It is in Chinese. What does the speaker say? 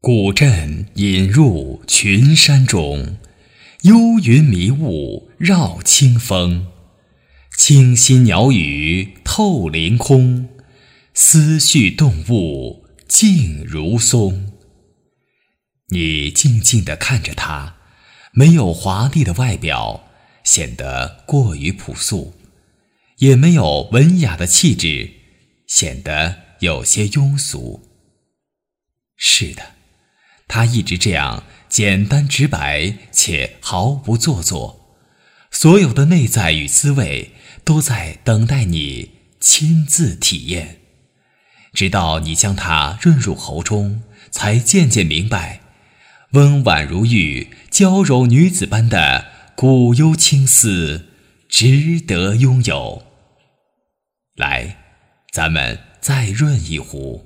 古镇隐入群山中，幽云迷雾绕清风。清新鸟语透凌空，思绪动物静如松。你静静地看着它，没有华丽的外表，显得过于朴素，也没有文雅的气质，显得有些庸俗。是的，它一直这样简单直白且毫不做作，所有的内在与滋味都在等待你亲自体验，直到你将它润入喉中，才渐渐明白，温婉如玉、娇柔女子般的古幽青丝值得拥有。来，咱们再润一壶。